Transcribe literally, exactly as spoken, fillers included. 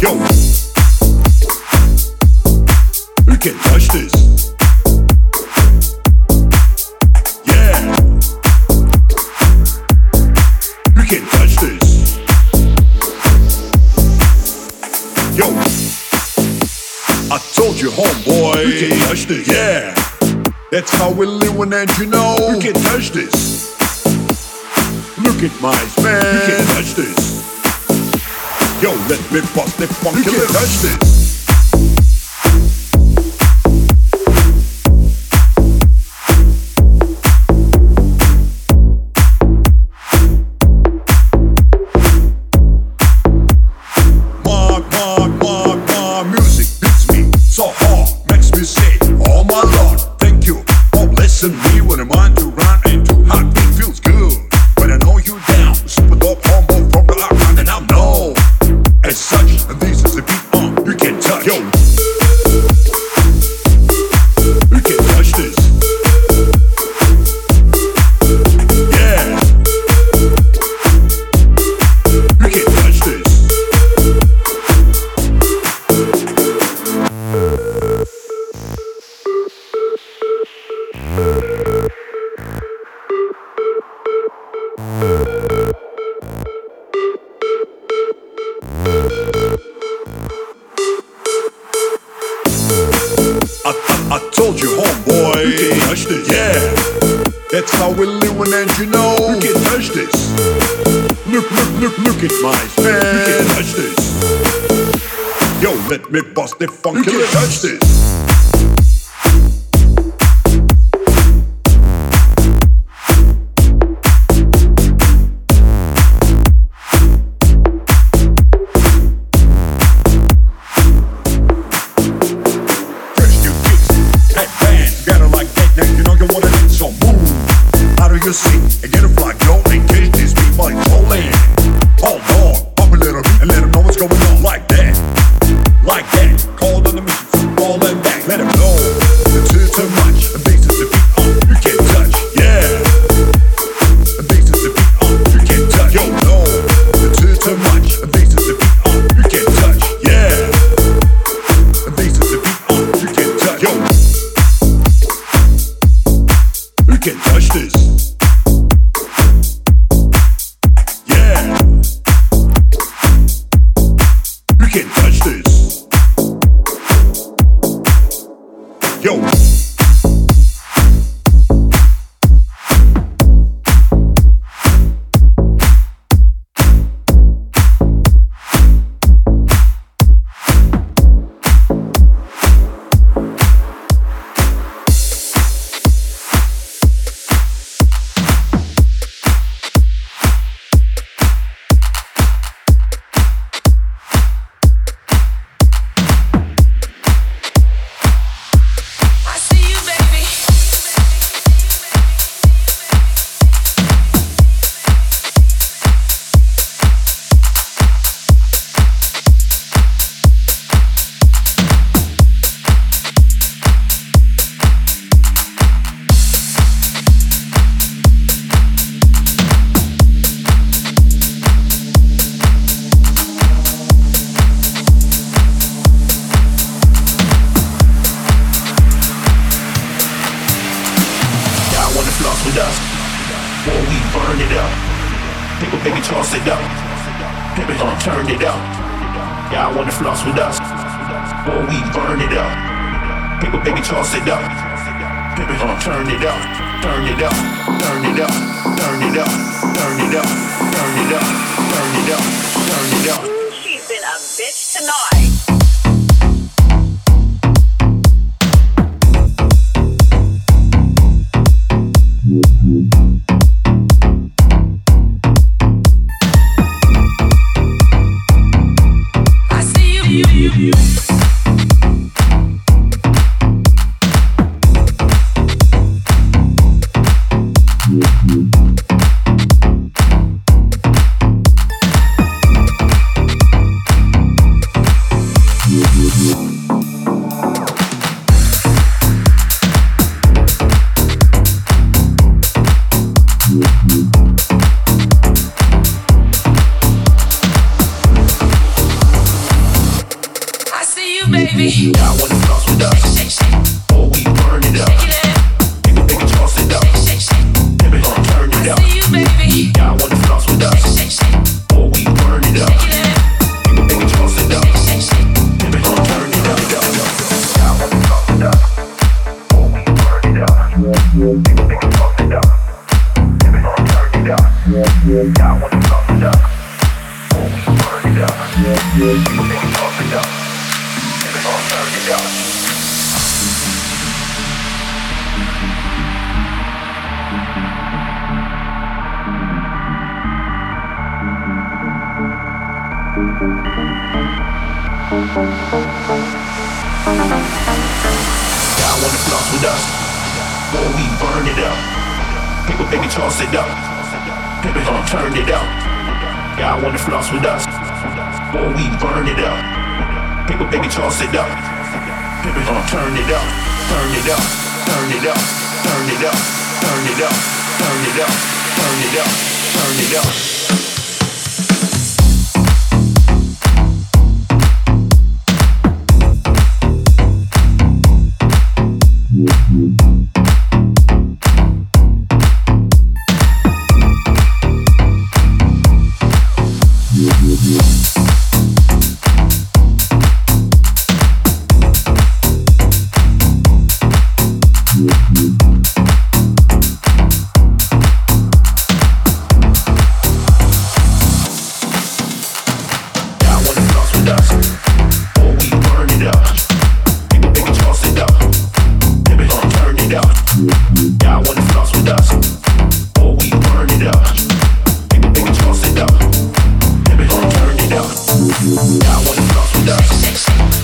Yo, you can't touch this. Yeah, you can't touch this. Yo, I told you, homeboy, you can't touch this. Yeah, that's how we living, and you know you can't touch this. Look at my man, you can't touch this. Yo, let me bust that funky. You can't touch this. My, my, my, my music beats me so hard, makes me say, oh my Lord, thank you for blessing me when I'm on to run and to hot, it feels good. When I know you down, super dope, humble from the outline, and I'm known as such, and this is the beat on you can't touch. Yo, you can't touch this. Yeah, you can't touch this. I, I, I told you, homeboy, you can't touch this. Yeah, that's how we living, and you know you can't touch this. Look, look, look, look at my man, you can't touch this. Yo, let me bust that funky. You can't touch this. You see, and get a fly, go and catch this beat while it's rolling. Hold on, pop a little beat and let them know what's going on. Like that, like that. Call on the mission, football and back. Let them know the two too much. And this is the beat on you can't touch. Yeah, and this is the beat on you can't touch. Yo, no, the two too much. And this is the beat on you can't touch. Yeah, and this is the beat on you can't touch. Yo, you can't touch this. You can't touch this. Yo. with us, or we burn it up. People, baby, toss it up. Baby, uh, turn it up. Y'all wanna floss with us, or we burn it up. People, baby, toss it up. Baby, uh, turn it up, turn it up, turn it up, turn it up, turn it up, turn it up, turn it up, turn it up. She's been a bitch tonight. baby. I wanna floss with us. Or we burn it up. Baby, baby, toss it up. Baby, uh, turn it up. I wanna floss with us. Or we burn it up. Baby, baby, toss it up. Baby, uh, turn it up. I wanna floss with us. Or we burn it up. Baby, baby, toss it up. Baby, uh, turn it up. I wanna floss with us. Or we burn it up. Baby, baby, toss it up. Baby, uh, turn it up. I wanna floss with us, or we burn it up. People, baby, toss it up. Baby, uh, turn it up. Yeah, I wanna floss with us, or we burn it up. People, baby, toss it up. Baby, uh, turn it up, turn it up, turn it up, turn it up, turn it up, turn it up, turn it up, turn it up. I wanna floss with us.